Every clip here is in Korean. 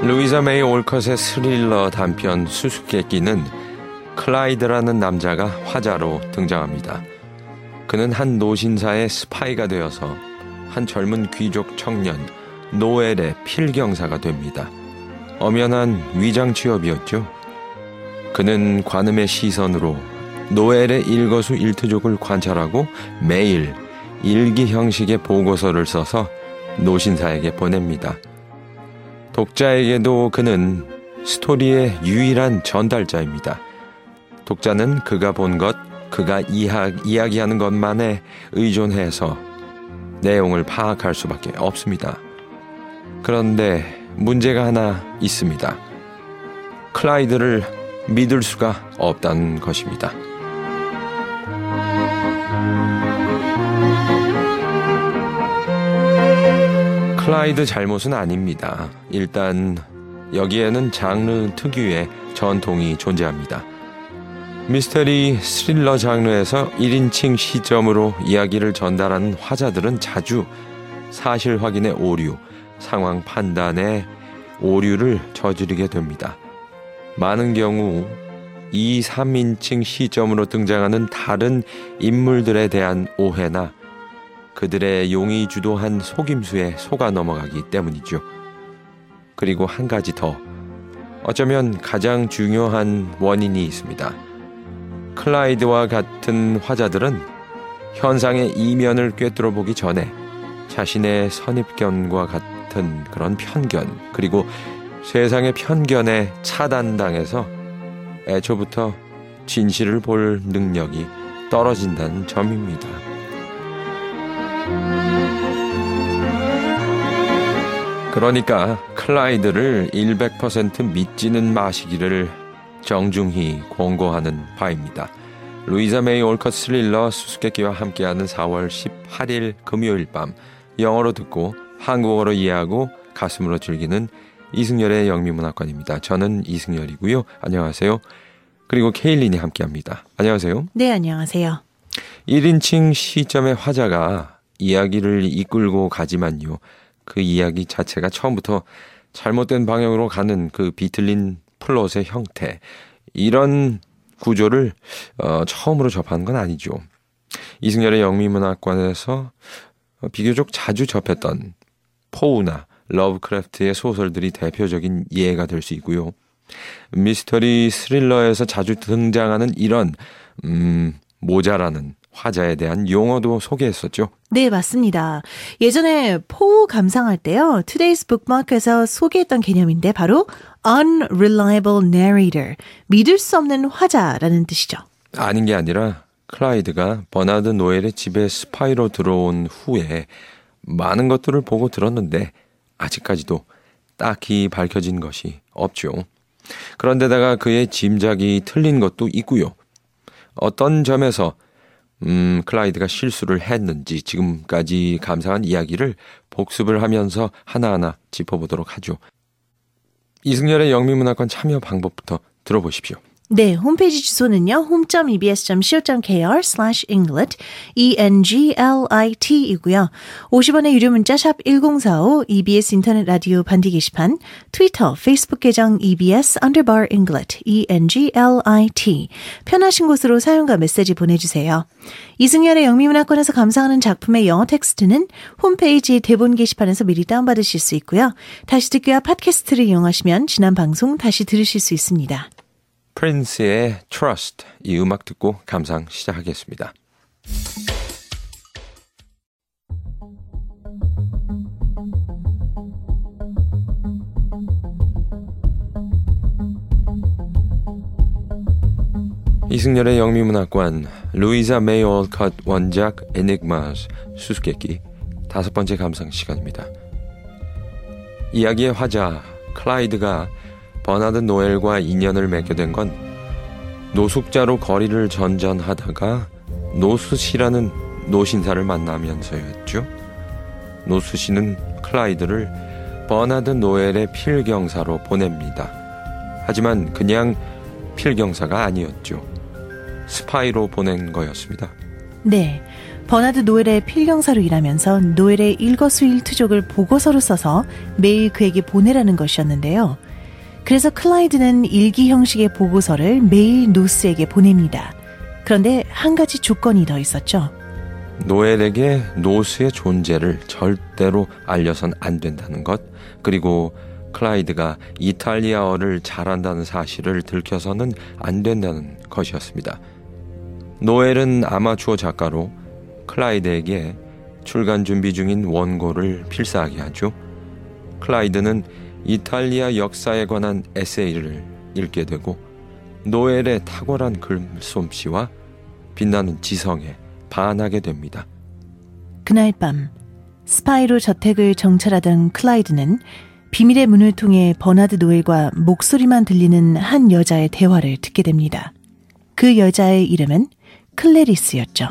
루이자 메이 올컷의 스릴러 단편 수수께끼는 클라이드라는 남자가 화자로 등장합니다. 그는 한 노신사의 스파이가 되어서 한 젊은 귀족 청년 노엘의 필경사가 됩니다. 엄연한 위장 취업이었죠. 그는 관음의 시선으로 노엘의 일거수일투족을 관찰하고 매일 일기 형식의 보고서를 써서 노신사에게 보냅니다. 독자에게도 그는 스토리의 유일한 전달자입니다. 독자는 그가 본 것, 그가 이야기하는 것만에 의존해서 내용을 파악할 수밖에 없습니다. 그런데 문제가 하나 있습니다. 클라이드를 믿을 수가 없다는 것입니다. 클라이드 잘못은 아닙니다. 일단 여기에는 장르 특유의 전통이 존재합니다. 미스터리 스릴러 장르에서 1인칭 시점으로 이야기를 전달하는 화자들은 자주 사실 확인의 오류, 상황 판단의 오류를 저지르게 됩니다. 많은 경우 2, 3인칭 시점으로 등장하는 다른 인물들에 대한 오해나 그들의 용이 주도한 속임수에 속아 넘어가기 때문이죠. 그리고 한 가지 더, 어쩌면 가장 중요한 원인이 있습니다. 클라이드와 같은 화자들은 현상의 이면을 꿰뚫어 보기 전에 자신의 선입견과 같은 그런 편견, 그리고 세상의 편견에 차단당해서 애초부터 진실을 볼 능력이 떨어진다는 점입니다. 그러니까 클라이드를 100% 믿지는 마시기를 정중히 권고하는 바입니다. 루이자 메이 올컷 스릴러 수수께끼와 함께하는 4월 18일 금요일 밤, 영어로 듣고 한국어로 이해하고 가슴으로 즐기는 이승열의 영미문학관입니다. 저는 이승열이고요. 안녕하세요. 그리고 케일린이 함께합니다. 안녕하세요. 네, 안녕하세요. 1인칭 시점의 화자가 이야기를 이끌고 가지만요, 그 이야기 자체가 처음부터 잘못된 방향으로 가는 그 비틀린 플롯의 형태, 이런 구조를 처음으로 접하는 건 아니죠. 이승열의 영미문학관에서 비교적 자주 접했던 포우나 러브크래프트의 소설들이 대표적인 예가 될 수 있고요. 미스터리 스릴러에서 자주 등장하는 이런 모자라는 화자에 대한 용어도 소개했었죠. 네, 맞습니다. 예전에 포우 감상할 때요, Today's Bookmark에서 소개했던 개념인데 바로 unreliable narrator, 믿을 수 없는 화자라는 뜻이죠. 아닌 게 아니라 클라이드가 버나드 노엘의 집에 스파이로 들어온 후에 많은 것들을 보고 들었는데 아직까지도 딱히 밝혀진 것이 없죠. 그런데다가 그의 짐작이 틀린 것도 있고요. 어떤 점에서 클라이드가 실수를 했는지 지금까지 감상한 이야기를 복습을 하면서 하나하나 짚어보도록 하죠. 이승열의 영미문학관 참여 방법부터 들어보십시오. 네, 홈페이지 주소는요, home.ebs.co.kr/englit, englit 이고요. 50원의 유료 문자 샵 1045, EBS 인터넷 라디오 반디 게시판, 트위터, 페이스북 계정 EBS_Englit, englit. 편하신 곳으로 사용과 메시지 보내주세요. 이승열의 영미문학관에서 감상하는 작품의 영어 텍스트는 홈페이지 대본 게시판에서 미리 다운받으실 수 있고요. 다시 듣기와 팟캐스트를 이용하시면 지난 방송 다시 들으실 수 있습니다. 프린스의 Trust, 이 음악 듣고 감상 시작하겠습니다. 이승열의 영미문학관, 루이자 메이 올컷 원작 에닉마스 수수께끼 5번째 감상 시간입니다. 이야기의 화자 클라이드가 버나드 노엘과 인연을 맺게 된 건 노숙자로 거리를 전전하다가 노스시라는 노신사를 만나면서였죠. 노스시는 클라이드를 버나드 노엘의 필경사로 보냅니다. 하지만 그냥 필경사가 아니었죠. 스파이로 보낸 거였습니다. 네, 버나드 노엘의 필경사로 일하면서 노엘의 일거수일투족을 보고서로 써서 매일 그에게 보내라는 것이었는데요. 그래서 클라이드는 일기 형식의 보고서를 매일 노스에게 보냅니다. 그런데 한 가지 조건이 더 있었죠. 노엘에게 노스의 존재를 절대로 알려선 안 된다는 것, 그리고 클라이드가 이탈리아어를 잘한다는 사실을 들켜서는 안 된다는 것이었습니다. 노엘은 아마추어 작가로 클라이드에게 출간 준비 중인 원고를 필사하게 하죠. 클라이드는 이탈리아 역사에 관한 에세이를 읽게 되고 노엘의 탁월한 글솜씨와 빛나는 지성에 반하게 됩니다. 그날 밤 스파이로 저택을 정찰하던 클라이드는 비밀의 문을 통해 버나드 노엘과 목소리만 들리는 한 여자의 대화를 듣게 됩니다. 그 여자의 이름은 클래리스였죠.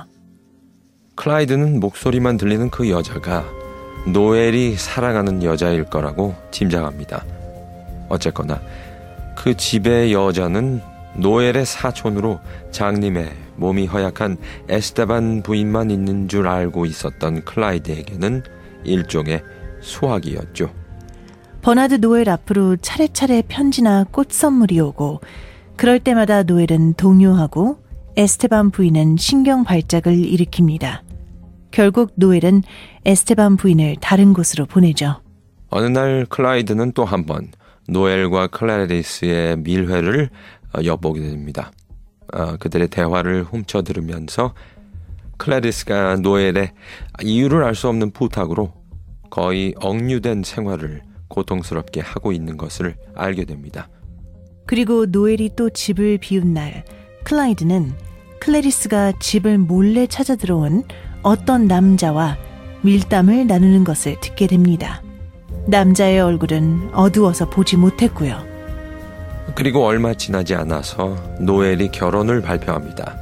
클라이드는 목소리만 들리는 그 여자가 노엘이 사랑하는 여자일 거라고 짐작합니다. 어쨌거나 그 집의 여자는 노엘의 사촌으로 장님의 몸이 허약한 에스테반 부인만 있는 줄 알고 있었던 클라이드에게는 일종의 수학이었죠. 버나드 노엘 앞으로 차례차례 편지나 꽃 선물이 오고 그럴 때마다 노엘은 동요하고 에스테반 부인은 신경 발작을 일으킵니다. 결국 노엘은 에스테반 부인을 다른 곳으로 보내죠. 어느 날 클라이드는 또 한 번 노엘과 클래리스의 밀회를 엿보게 됩니다. 그들의 대화를 훔쳐 들으면서 클래리스가 노엘의 이유를 알 수 없는 부탁으로 거의 억류된 생활을 고통스럽게 하고 있는 것을 알게 됩니다. 그리고 노엘이 또 집을 비운 날 클라이드는 클래리스가 집을 몰래 찾아 들어온 어떤 남자와 밀담을 나누는 것을 듣게 됩니다. 남자의 얼굴은 어두워서 보지 못했고요. 그리고 얼마 지나지 않아서 노엘이 결혼을 발표합니다.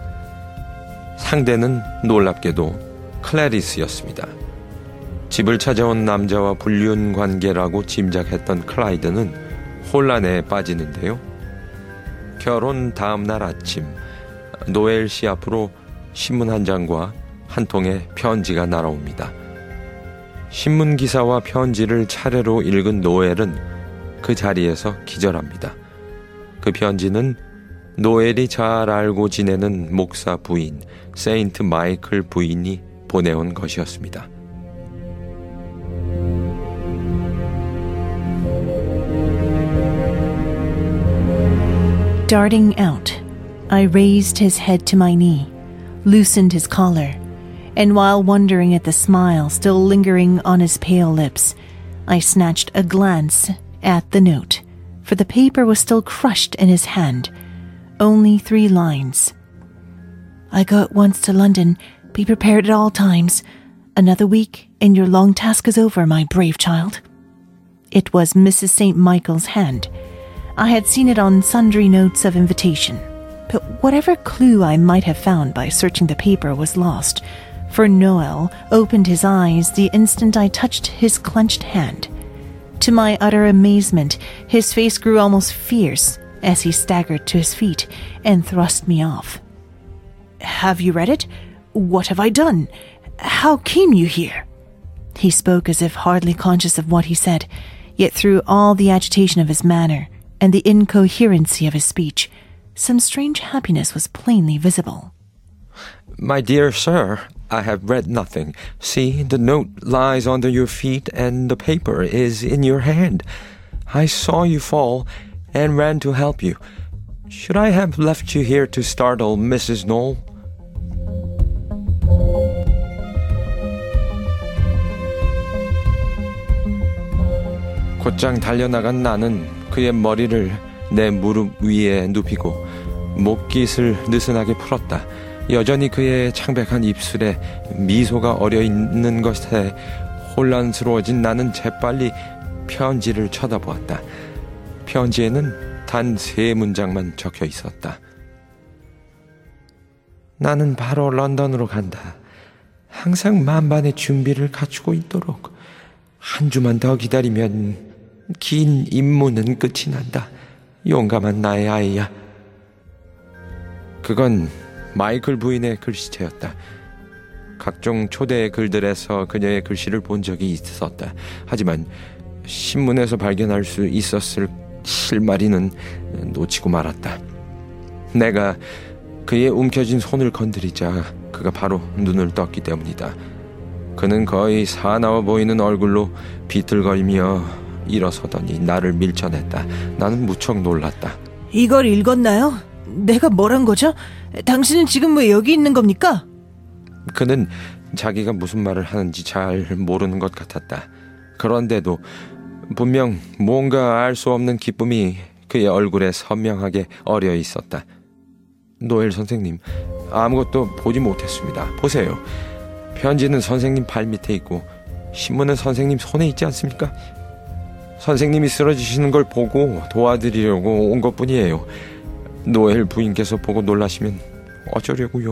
상대는 놀랍게도 클래리스였습니다. 집을 찾아온 남자와 불륜 관계라고 짐작했던 클라이드는 혼란에 빠지는데요. 결혼 다음 날 아침 노엘 씨 앞으로 신문 한 장과 한 통의 편지가 날아옵니다. 신문 기사와 편지를 차례로 읽은 노엘은 그 자리에서 기절합니다. 그 편지는 노엘이 잘 알고 지내는 목사 부인 세인트 마이클 부인이 보내온 것이었습니다. Darting out, I raised his head to my knee, loosened his collar, and while wondering at the smile still lingering on his pale lips, I snatched a glance at the note, for the paper was still crushed in his hand. Only 3 lines. I go at once to London. Be prepared at all times. Another week, and your long task is over, my brave child. It was Mrs. St. Michael's hand. I had seen it on sundry notes of invitation, but whatever clue I might have found by searching the paper was lost, for Noel opened his eyes the instant I touched his clenched hand. To my utter amazement, his face grew almost fierce as he staggered to his feet and thrust me off. Have you read it? What have I done? How came you here? He spoke as if hardly conscious of what he said, yet through all the agitation of his manner and the incoherency of his speech, some strange happiness was plainly visible. My dear sir, I have read nothing. See, the note lies under your feet and the paper is in your hand. I saw you fall and ran to help you. Should I have left you here to startle Mrs. Knoll? 곧장 달려나간 나는 그의 머리를 내 무릎 위에 눕히고 목깃을 느슨하게 풀었다. 여전히 그의 창백한 입술에 미소가 어려있는 것에 혼란스러워진 나는 재빨리 편지를 쳐다보았다. 편지에는 단 3문장만 적혀 있었다. 나는 바로 런던으로 간다. 항상 만반의 준비를 갖추고 있도록. 한 주만 더 기다리면 긴 임무는 끝이 난다. 용감한 나의 아이야. 그건 마이클 부인의 글씨체였다. 각종 초대 글들에서 그녀의 글씨를 본 적이 있었다. 하지만 신문에서 발견할 수 있었을 실마리는 놓치고 말았다. 내가 그의 움켜쥔 손을 건드리자 그가 바로 눈을 떴기 때문이다. 그는 거의 사나워 보이는 얼굴로 비틀거리며 일어서더니 나를 밀쳐냈다. 나는 무척 놀랐다. 이걸 읽었나요? 내가 뭘 한 거죠? 당신은 지금 왜 여기 있는 겁니까? 그는 자기가 무슨 말을 하는지 잘 모르는 것 같았다. 그런데도 분명 뭔가 알 수 없는 기쁨이 그의 얼굴에 선명하게 어려 있었다. 노엘 선생님, 아무것도 보지 못했습니다. 보세요. 편지는 선생님 발밑에 있고 신문은 선생님 손에 있지 않습니까? 선생님이 쓰러지시는 걸 보고 도와드리려고 온 것뿐이에요. 노엘 부인께서 보고 놀라시면 어쩌려고요?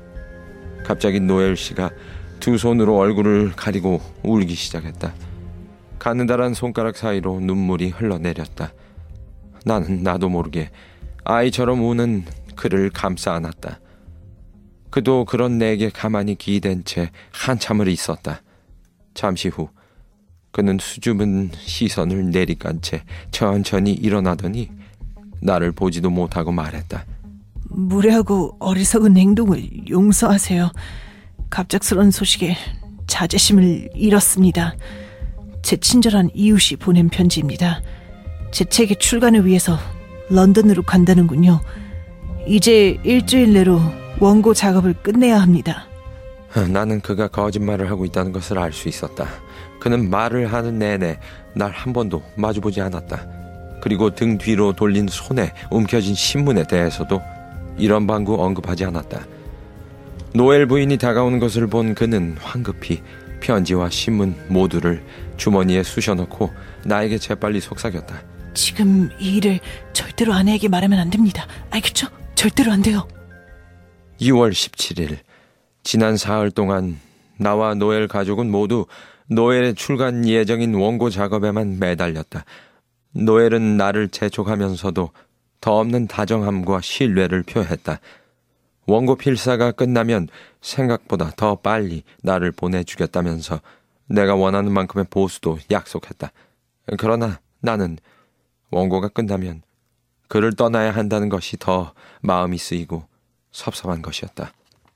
갑자기 노엘 씨가 두 손으로 얼굴을 가리고 울기 시작했다. 가느다란 손가락 사이로 눈물이 흘러내렸다. 나는 나도 모르게 아이처럼 우는 그를 감싸 안았다. 그도 그런 내게 가만히 기댄 채 한참을 있었다. 잠시 후 그는 수줍은 시선을 내리깐 채 천천히 일어나더니 나를 보지도 못하고 말했다. 무례하고 어리석은 행동을 용서하세요. 갑작스런 소식에 자제심을 잃었습니다. 제 친절한 이웃이 보낸 편지입니다. 제 책의 출간을 위해서 런던으로 간다는군요. 이제 일주일 내로 원고 작업을 끝내야 합니다. 나는 그가 거짓말을 하고 있다는 것을 알 수 있었다. 그는 말을 하는 내내 날 한 번도 마주보지 않았다. 그리고 등 뒤로 돌린 손에 움켜진 신문에 대해서도 이런 방구 언급하지 않았다. 노엘 부인이 다가오는 것을 본 그는 황급히 편지와 신문 모두를 주머니에 쑤셔넣고 나에게 재빨리 속삭였다. 지금 이 일을 절대로 아내에게 말하면 안 됩니다. 알겠죠? 절대로 안 돼요. 6월 17일, 지난 사흘 동안 나와 노엘 가족은 모두 노엘의 출간 예정인 원고 작업에만 매달렸다. 노엘은 나를 재촉하면서도 더 없는 다정함과 신뢰를 표했다. 원고 필사가 끝나면 생각보다 더 빨리 나를 보내주겠다면서 내가 원하는 만큼의 보수도 약속했다. 그러나 나는 원고가 끝나면 그를 떠나야 한다는 것이 더 마음이 쓰이고 섭섭한 것이었다.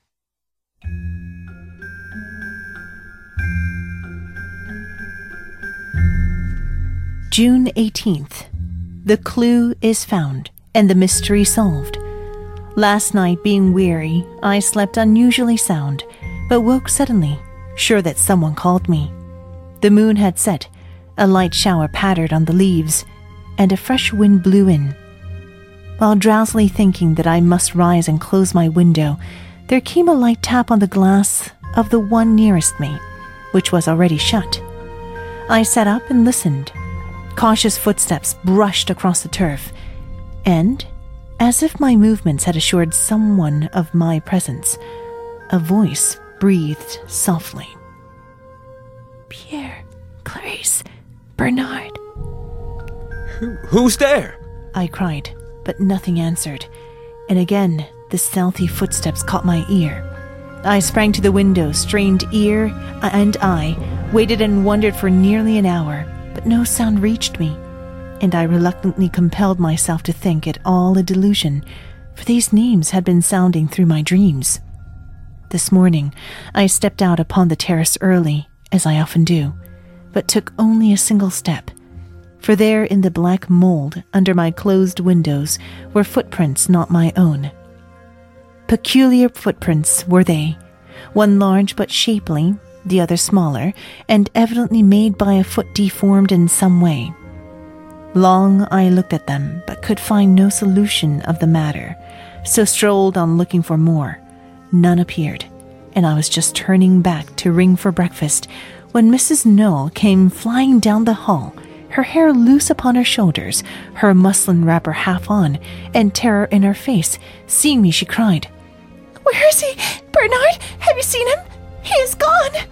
June 18th. The clue is found and the mystery solved. Last night, being weary, I slept unusually sound, but woke suddenly, sure that someone called me. The moon had set, a light shower pattered on the leaves, and a fresh wind blew in. While drowsily thinking that I must rise and close my window, there came a light tap on the glass of the one nearest me, which was already shut. I sat up and listened. Cautious footsteps brushed across the turf, and, as if my movements had assured someone of my presence, a voice breathed softly. Pierre, Clarice, Bernard. Who's there? I cried, but nothing answered, and again the stealthy footsteps caught my ear. I sprang to the window, strained ear and eye, waited and wondered for nearly an hour, but no sound reached me, and I reluctantly compelled myself to think it all a delusion, for these names had been sounding through my dreams. This morning, I stepped out upon the terrace early, as I often do, but took only a single step, for there in the black mold under my closed windows were footprints not my own. Peculiar footprints were they, one large but shapely, the other smaller, and evidently made by a foot deformed in some way. Long I looked at them, but could find no solution of the matter, so strolled on looking for more. None appeared, and I was just turning back to ring for breakfast when Mrs. Noel came flying down the hall, her hair loose upon her shoulders, her muslin wrapper half on, and terror in her face. Seeing me, she cried, "Where is he? Bernard, have you seen him? He is gone!"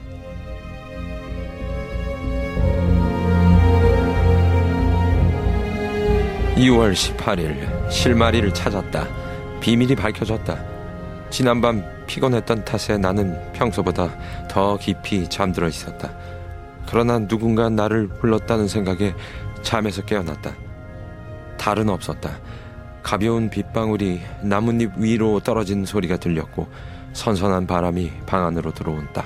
(6월 18일) 실마리를 찾았다. 비밀이 밝혀졌다. 지난밤 피곤했던 탓에 나는 평소보다 더 깊이 잠들어 있었다. 그러나 누군가 나를 불렀다는 생각에 잠에서 깨어났다. 달은 없었다. 가벼운 빗방울이 나뭇잎 위로 떨어진 소리가 들렸고 선선한 바람이 방 안으로 들어온다.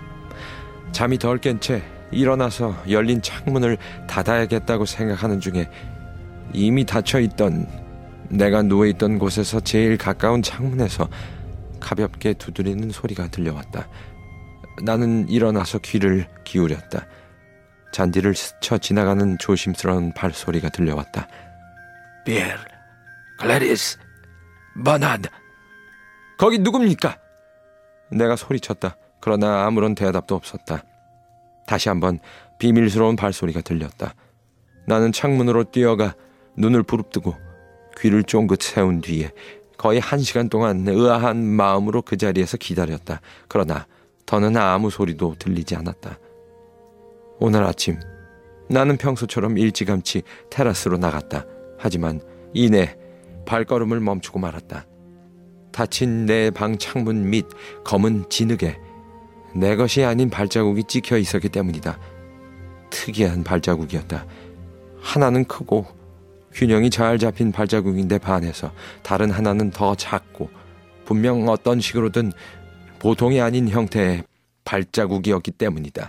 잠이 덜 깬 채 일어나서 열린 창문을 닫아야겠다고 생각하는 중에 이미 닫혀있던 내가 누워있던 곳에서 제일 가까운 창문에서 가볍게 두드리는 소리가 들려왔다. 나는 일어나서 귀를 기울였다. 잔디를 스쳐 지나가는 조심스러운 발소리가 들려왔다. 피에르, 클래리스, 버나드. 거기 누굽니까? 내가 소리쳤다. 그러나 아무런 대답도 없었다. 다시 한번 비밀스러운 발소리가 들렸다. 나는 창문으로 뛰어가 눈을 부릅뜨고 귀를 쫑긋 세운 뒤에 거의 1시간 동안 의아한 마음으로 그 자리에서 기다렸다. 그러나 더는 아무 소리도 들리지 않았다. 오늘 아침 나는 평소처럼 일찌감치 테라스로 나갔다. 하지만 이내 발걸음을 멈추고 말았다. 닫힌 내 방 창문 밑 검은 진흙에 내 것이 아닌 발자국이 찍혀 있었기 때문이다. 특이한 발자국이었다. 하나는 크고 균형이 잘 잡힌 발자국인데 반해서 다른 하나는 더 작고 분명 어떤 식으로든 보통이 아닌 형태의 발자국이었기 때문이다.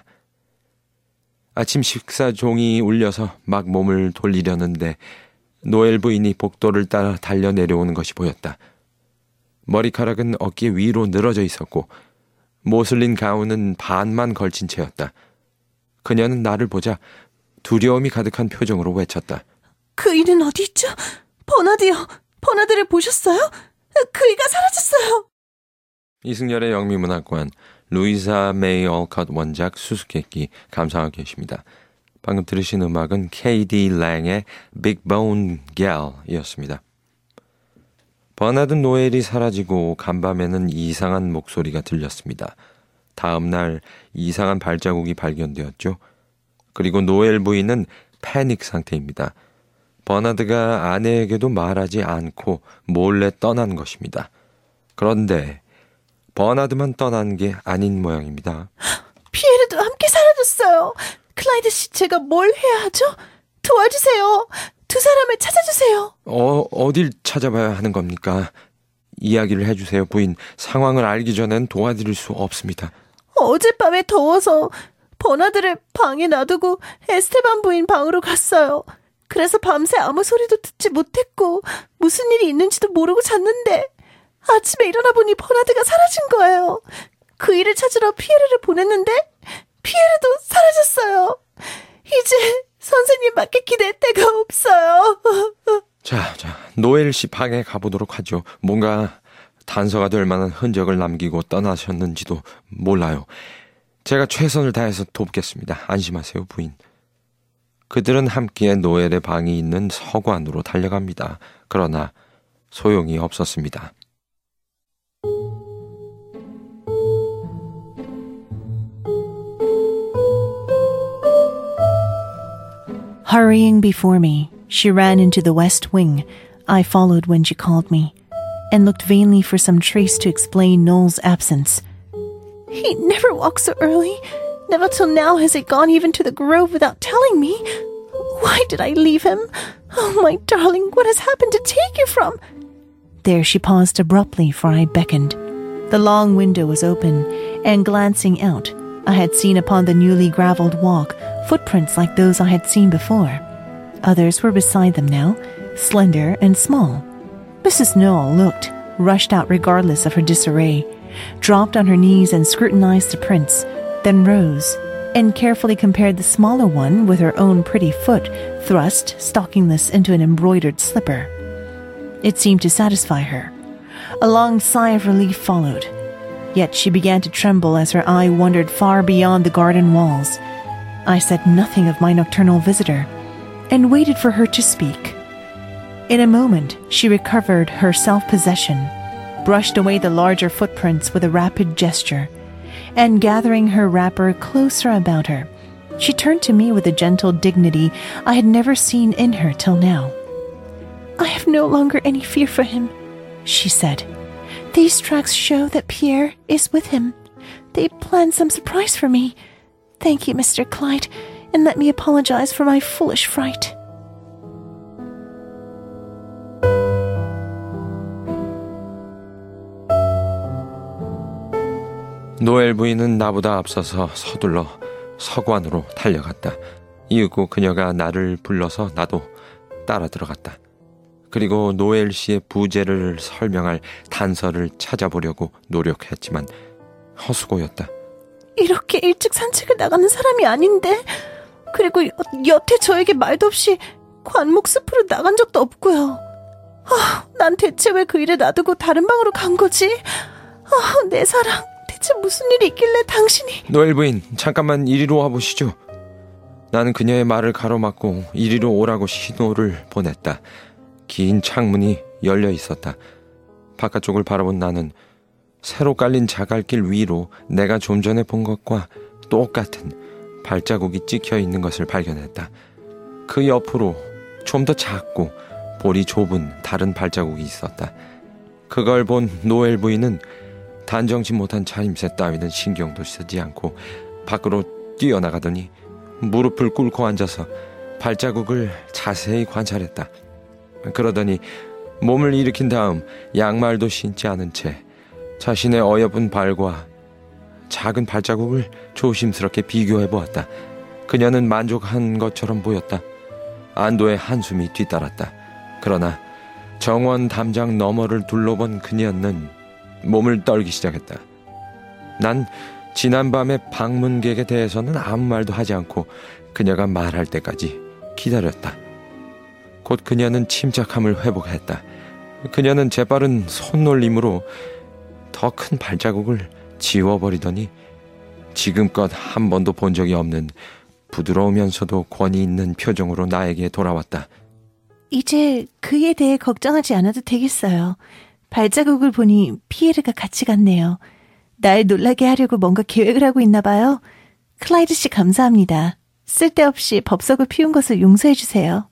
아침 식사 종이 울려서 막 몸을 돌리려는데 노엘 부인이 복도를 따라 달려 내려오는 것이 보였다. 머리카락은 어깨 위로 늘어져 있었고 모슬린 가운은 반만 걸친 채였다. 그녀는 나를 보자 두려움이 가득한 표정으로 외쳤다. 그이는 어디 있죠? 버나드요. 버나드를 보셨어요? 그이가 사라졌어요. 이승열의 영미문학관 루이사 메이 올컷 원작 수수께끼 감상하고 계십니다. 방금 들으신 음악은 K.D. 랭의 Big Bone Gal이었습니다. 버나드 노엘이 사라지고 간밤에는 이상한 목소리가 들렸습니다. 다음 날 이상한 발자국이 발견되었죠. 그리고 노엘 부인은 패닉 상태입니다. 버나드가 아내에게도 말하지 않고 몰래 떠난 것입니다. 그런데 버나드만 떠난 게 아닌 모양입니다. 피에르도 함께 사라졌어요. 클라이드 씨, 제가 뭘 해야 하죠? 도와주세요. 두 사람을 찾아주세요. 어딜 찾아봐야 하는 겁니까? 이야기를 해주세요, 부인. 상황을 알기 전엔 도와드릴 수 없습니다. 어젯밤에 더워서 버나드를 방에 놔두고 에스테반 부인 방으로 갔어요. 그래서 밤새 아무 소리도 듣지 못했고 무슨 일이 있는지도 모르고 잤는데 아침에 일어나 보니 버나드가 사라진 거예요. 그 일을 찾으러 피에르를 보냈는데 피에르도 사라졌어요. 이제 선생님밖에 기댈 데가 없어요. 자, 노엘 씨 방에 가보도록 하죠. 뭔가 단서가 될 만한 흔적을 남기고 떠나셨는지도 몰라요. 제가 최선을 다해서 돕겠습니다. 안심하세요, 부인. 그들은 함께 노엘의 방이 있는 서관으로 달려갑니다. 그러나 소용이 없었습니다. Hurrying before me, she ran into the west wing. I followed when she called me, and looked vainly for some trace to explain Noel's absence. He never walks so early. Never till now has he gone even to the grove without telling me. Why did I leave him? Oh, my darling, what has happened to take you from? There she paused abruptly, for I beckoned. The long window was open, and glancing out, I had seen upon the newly gravelled walk footprints like those I had seen before. Others were beside them now, slender and small. Mrs. Noel looked, rushed out regardless of her disarray, dropped on her knees and scrutinized the prints, then rose and carefully compared the smaller one with her own pretty foot thrust, stockingless, into an embroidered slipper. It seemed to satisfy her. A long sigh of relief followed. Yet she began to tremble as her eye wandered far beyond the garden walls. I said nothing of my nocturnal visitor, and waited for her to speak. In a moment, she recovered her self-possession, brushed away the larger footprints with a rapid gesture, and gathering her wrapper closer about her, she turned to me with a gentle dignity I had never seen in her till now. I have no longer any fear for him, she said. These tracks show that Pierre is with him. They planned some surprise for me. Thank you, Mr. Clyde, and let me apologize for my foolish fright. 노엘 부인은 나보다 앞서서 서둘러 서관으로 달려갔다. 이윽고 그녀가 나를 불러서 나도 따라 들어갔다. 그리고 노엘 씨의 부재를 설명할 단서를 찾아보려고 노력했지만 헛수고였다. 이렇게 일찍 산책을 나가는 사람이 아닌데, 그리고 여태 저에게 말도 없이 관목 숲으로 나간 적도 없고요. 난 대체 왜 그 일을 놔두고 다른 방으로 간 거지? 내 사랑, 대체 무슨 일이 있길래 당신이... 노엘 부인, 잠깐만 이리로 와보시죠. 나는 그녀의 말을 가로막고 이리로 오라고 신호를 보냈다. 긴 창문이 열려 있었다. 바깥쪽을 바라본 나는 새로 깔린 자갈길 위로 내가 좀 전에 본 것과 똑같은 발자국이 찍혀 있는 것을 발견했다. 그 옆으로 좀 더 작고 볼이 좁은 다른 발자국이 있었다. 그걸 본 노엘 부인은 단정치 못한 차림새 따위는 신경도 쓰지 않고 밖으로 뛰어나가더니 무릎을 꿇고 앉아서 발자국을 자세히 관찰했다. 그러더니 몸을 일으킨 다음 양말도 신지 않은 채 자신의 어여쁜 발과 작은 발자국을 조심스럽게 비교해 보았다. 그녀는 만족한 것처럼 보였다. 안도의 한숨이 뒤따랐다. 그러나 정원 담장 너머를 둘러본 그녀는 몸을 떨기 시작했다. 난 지난밤의 방문객에 대해서는 아무 말도 하지 않고 그녀가 말할 때까지 기다렸다. 곧 그녀는 침착함을 회복했다. 그녀는 재빠른 손놀림으로 더 큰 발자국을 지워버리더니 지금껏 한 번도 본 적이 없는 부드러우면서도 권위 있는 표정으로 나에게 돌아왔다. 이제 그에 대해 걱정하지 않아도 되겠어요. 발자국을 보니 피에르가 같이 갔네요. 날 놀라게 하려고 뭔가 계획을 하고 있나 봐요. 클라이드 씨 감사합니다. 쓸데없이 법석을 피운 것을 용서해 주세요.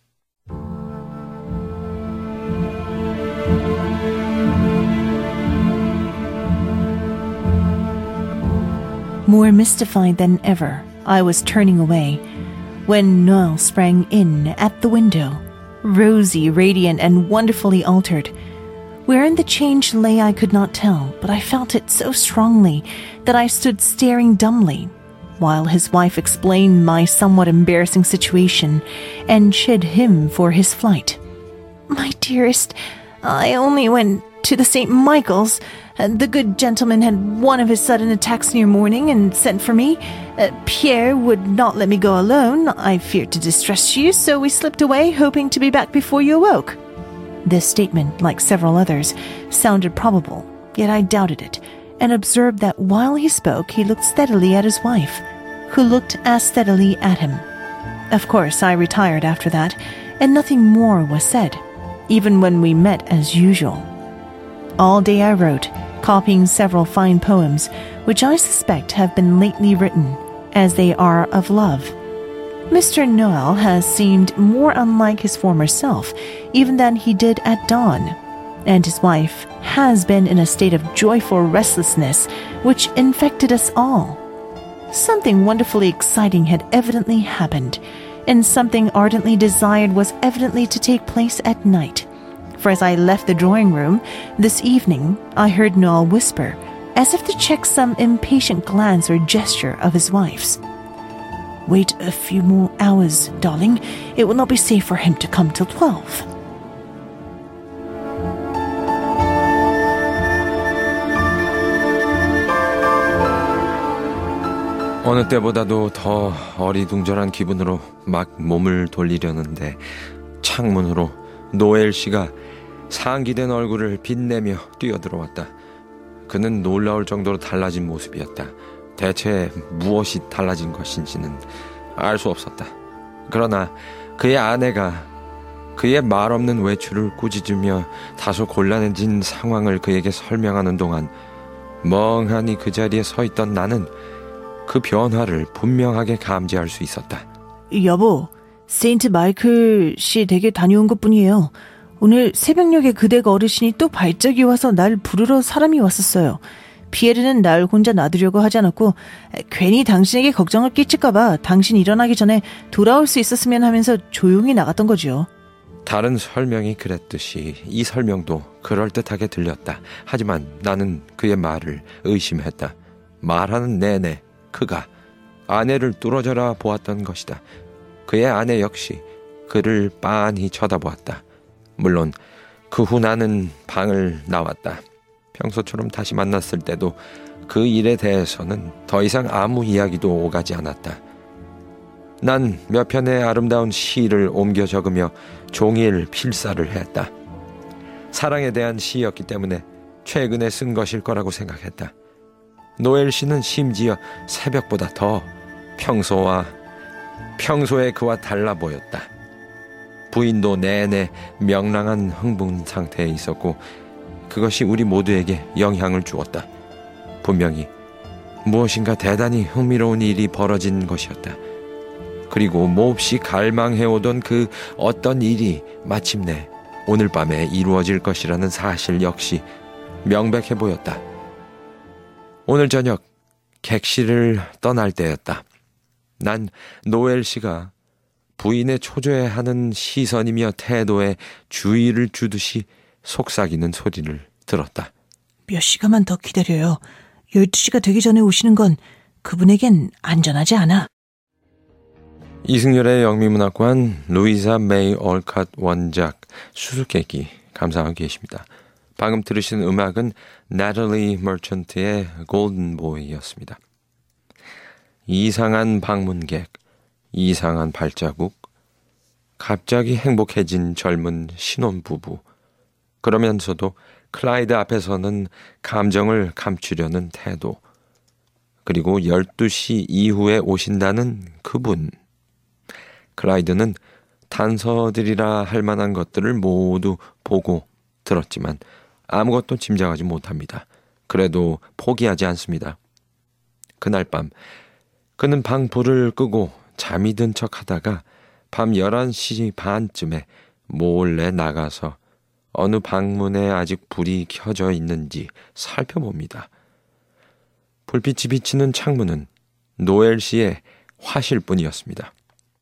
More mystified than ever, I was turning away when Noel sprang in at the window, rosy, radiant, and wonderfully altered. Wherein the change lay I could not tell, but I felt it so strongly that I stood staring dumbly, while his wife explained my somewhat embarrassing situation and chid him for his flight. My dearest, I only went to the St. Michael's. The good gentleman had one of his sudden attacks near morning and sent for me. Pierre would not let me go alone. I feared to distress you, so we slipped away, hoping to be back before you awoke. This statement, like several others, sounded probable, yet I doubted it, and observed that while he spoke, he looked steadily at his wife, who looked as steadily at him. Of course, I retired after that, and nothing more was said, even when we met as usual. All day I wrote, copying several fine poems, which I suspect have been lately written, as they are of love. Mr. Noel has seemed more unlike his former self, even than he did at dawn, and his wife has been in a state of joyful restlessness which infected us all. Something wonderfully exciting had evidently happened, and something ardently desired was evidently to take place at night. For as I left the drawing room this evening, I heard Noel whisper, as if to check some impatient glance or gesture of his wife's. Wait a few more hours, darling. It will not be safe for him to come till 12. 어느 때보다도 더 어리둥절한 기분으로 막 몸을 돌리려는데 창문으로 노엘 씨가 상기된 얼굴을 빛내며 뛰어들어왔다. 그는 놀라울 정도로 달라진 모습이었다. 대체 무엇이 달라진 것인지는 알 수 없었다. 그러나 그의 아내가 그의 말없는 외출을 꾸짖으며 다소 곤란해진 상황을 그에게 설명하는 동안 멍하니 그 자리에 서 있던 나는 그 변화를 분명하게 감지할 수 있었다. 여보, 세인트 마이클 씨 댁에 다녀온 것뿐이에요. 오늘 새벽녘에 그 댁 어르신이 또 발작이 와서 날 부르러 사람이 왔었어요. 피에르는 날 혼자 놔두려고 하지 않았고 괜히 당신에게 걱정을 끼칠까봐 당신 일어나기 전에 돌아올 수 있었으면 하면서 조용히 나갔던 거죠. 다른 설명이 그랬듯이 이 설명도 그럴듯하게 들렸다. 하지만 나는 그의 말을 의심했다. 말하는 내내 그가 아내를 뚫어져라 보았던 것이다. 그의 아내 역시 그를 빤히 쳐다보았다. 물론 그 후 나는 방을 나왔다. 평소처럼 다시 만났을 때도 그 일에 대해서는 더 이상 아무 이야기도 오가지 않았다. 난 몇 편의 아름다운 시를 옮겨 적으며 종일 필사를 했다. 사랑에 대한 시였기 때문에 최근에 쓴 것일 거라고 생각했다. 노엘 씨는 심지어 새벽보다 더 평소에 그와 달라 보였다. 부인도 내내 명랑한 흥분 상태에 있었고 그것이 우리 모두에게 영향을 주었다. 분명히 무엇인가 대단히 흥미로운 일이 벌어진 것이었다. 그리고 몹시 갈망해오던 그 어떤 일이 마침내 오늘 밤에 이루어질 것이라는 사실 역시 명백해 보였다. 오늘 저녁 객실을 떠날 때였다. 난 노엘 씨가 부인의 초조해하는 시선이며 태도에 주의를 주듯이 속삭이는 소리를 들었다. 몇 시간만 더 기다려요. 12시가 되기 전에 오시는 건 그분에겐 안전하지 않아. 이승열의 영미문학관 루이사 메이 올캇 원작 수수께끼 감상하고 계십니다. 방금 들으신 음악은 나탈리 머천트의 골든 보이였습니다. 이상한 방문객, 이상한 발자국, 갑자기 행복해진 젊은 신혼부부. 그러면서도 클라이드 앞에서는 감정을 감추려는 태도. 그리고 12시 이후에 오신다는 그분. 클라이드는 단서들이라 할 만한 것들을 모두 보고 들었지만 아무것도 짐작하지 못합니다. 그래도 포기하지 않습니다. 그날 밤 그는 방 불을 끄고 잠이 든 척하다가 밤 11시 반쯤에 몰래 나가서 어느 방문에 아직 불이 켜져 있는지 살펴봅니다. 불빛이 비치는 창문은 노엘 씨의 화실뿐이었습니다.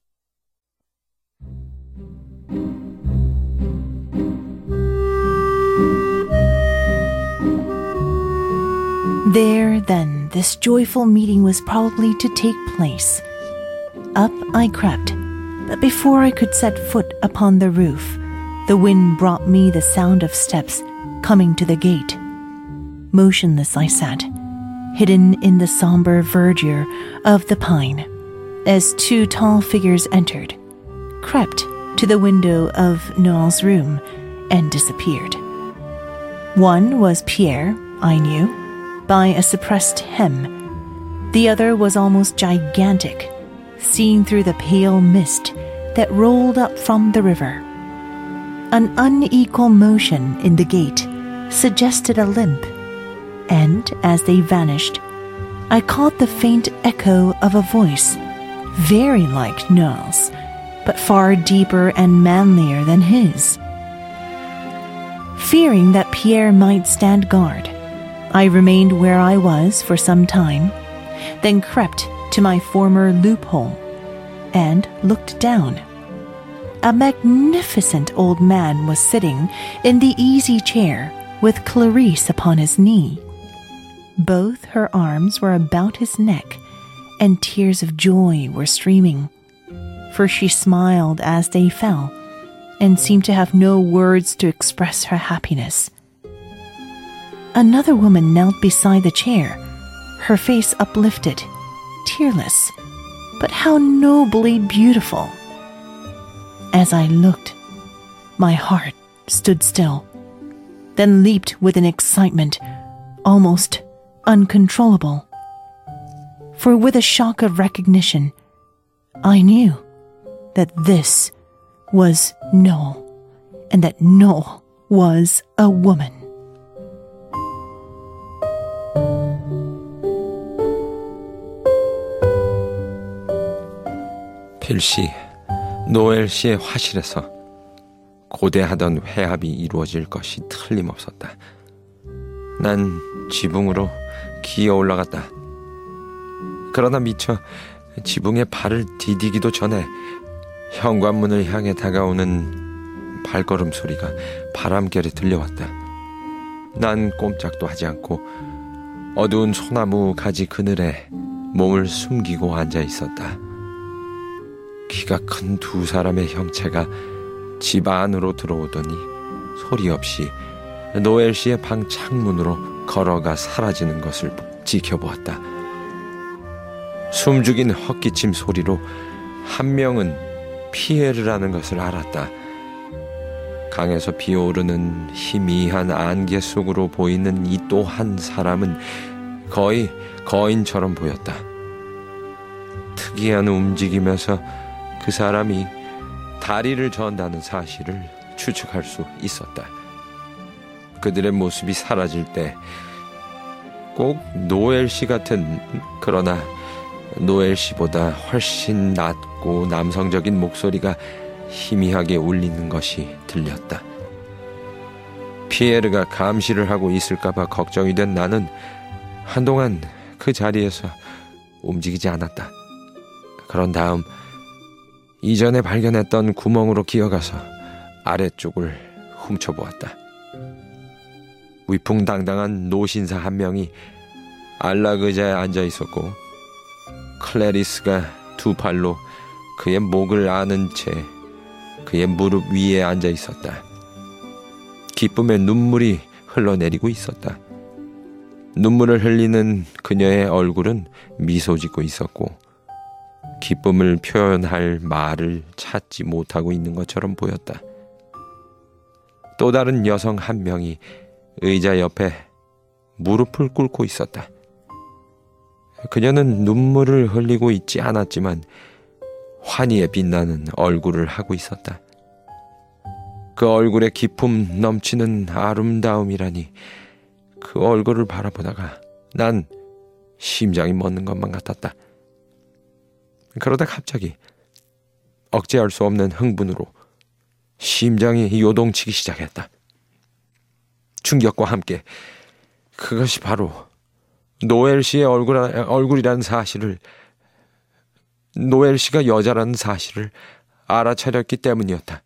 There, then, this joyful meeting was probably to take place. Up I crept, but before I could set foot upon the roof, the wind brought me the sound of steps coming to the gate. Motionless I sat, hidden in the somber verdure of the pine, as two tall figures entered, crept to the window of Noel's room, and disappeared. One was Pierre, I knew, by a suppressed hem. The other was almost gigantic, seen through the pale mist that rolled up from the river. An unequal motion in the gait suggested a limp, and as they vanished, I caught the faint echo of a voice, very like Noel's, but far deeper and manlier than his. Fearing that Pierre might stand guard, I remained where I was for some time, then crept to my former loophole and looked down. A magnificent old man was sitting in the easy chair with Clarice upon his knee. Both her arms were about his neck, and tears of joy were streaming, for she smiled as they fell and seemed to have no words to express her happiness. Another woman knelt beside the chair, her face uplifted, tearless, but how nobly beautiful. As I looked, my heart stood still, then leaped with an excitement almost uncontrollable. For with a shock of recognition, I knew that this was Noel, and that Noel was a woman. 필시 노엘 씨의 화실에서 고대하던 회합이 이루어질 것이 틀림없었다. 난 지붕으로 기어 올라갔다. 그러나 미처 지붕에 발을 디디기도 전에 현관문을 향해 다가오는 발걸음 소리가 바람결에 들려왔다. 난 꼼짝도 하지 않고 어두운 소나무 가지 그늘에 몸을 숨기고 앉아 있었다. 키가 큰 두 사람의 형체가 집 안으로 들어오더니 소리 없이 노엘 씨의 방 창문으로 걸어가 사라지는 것을 지켜보았다. 숨죽인 헛기침 소리로 한 명은 피에르라는 것을 알았다. 강에서 비오르는 희미한 안개 속으로 보이는 이 또 한 사람은 거의 거인처럼 보였다. 특이한 움직임에서 그 사람이 다리를 전다는 사실을 추측할 수 있었다. 그들의 모습이 사라질 때 꼭 노엘 씨 같은, 그러나 노엘 씨보다 훨씬 낮고 남성적인 목소리가 희미하게 울리는 것이 들렸다. 피에르가 감시를 하고 있을까봐 걱정이 된 나는 한동안 그 자리에서 움직이지 않았다. 그런 다음 이전에 발견했던 구멍으로 기어가서 아래쪽을 훔쳐보았다. 위풍당당한 노신사 한 명이 안락 의자에 앉아 있었고 클래리스가 두 팔로 그의 목을 안은 채 그의 무릎 위에 앉아 있었다. 기쁨의 눈물이 흘러내리고 있었다. 눈물을 흘리는 그녀의 얼굴은 미소 짓고 있었고 기쁨을 표현할 말을 찾지 못하고 있는 것처럼 보였다. 또 다른 여성 한 명이 의자 옆에 무릎을 꿇고 있었다. 그녀는 눈물을 흘리고 있지 않았지만 환희에 빛나는 얼굴을 하고 있었다. 그 얼굴에 기품 넘치는 아름다움이라니, 그 얼굴을 바라보다가 난 심장이 멎는 것만 같았다. 그러다 갑자기 억제할 수 없는 흥분으로 심장이 요동치기 시작했다. 충격과 함께 그것이 바로 노엘 씨의 얼굴이라는 사실을, 노엘 씨가 여자라는 사실을 알아차렸기 때문이었다.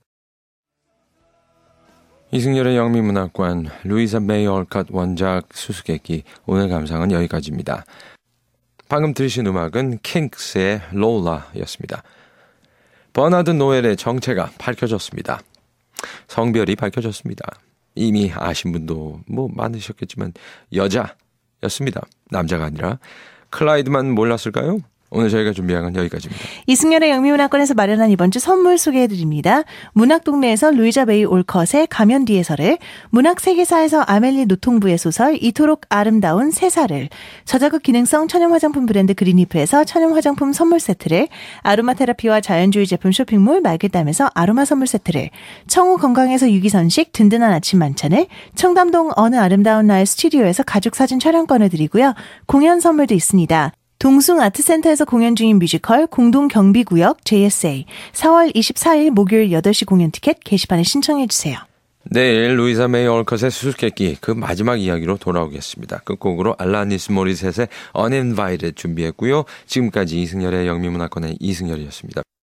이승열의 영미문학관, 루이사 메이 올컷 원작 수수께끼, 오늘 감상은 여기까지입니다. 방금 들으신 음악은 킹스의 롤라였습니다. 버나드 노엘의 정체가 밝혀졌습니다. 성별이 밝혀졌습니다. 이미 아신 분도 많으셨겠지만 여자였습니다. 남자가 아니라. 클라이드만 몰랐을까요? 오늘 저희가 준비한 건 여기까지입니다. 이승열의 영미문학관에서 마련한 이번 주 선물 소개해드립니다. 문학동네에서 루이자 메이 올컷의 가면 뒤에서를, 문학세계사에서 아멜리 노통부의 소설 이토록 아름다운 세사를, 저자극 기능성 천연 화장품 브랜드 그린리프에서 천연 화장품 선물 세트를, 아로마 테라피와 자연주의 제품 쇼핑몰 말그담에서 아로마 선물 세트를, 청우 건강에서 유기선식 든든한 아침 만찬을, 청담동 어느 아름다운 나의 스튜디오에서 가족사진 촬영권을 드리고요. 공연 선물도 있습니다. 동숭아트센터에서 공연 중인 뮤지컬 공동경비구역 JSA 4월 24일 목요일 8시 공연 티켓 게시판에 신청해주세요. 내일 루이사 메이 올컷의 수수께끼 그 마지막 이야기로 돌아오겠습니다. 끝곡으로 알라니스 모리셋의 Uninvited 준비했고요. 지금까지 이승열의 영미문학관의 이승열이었습니다.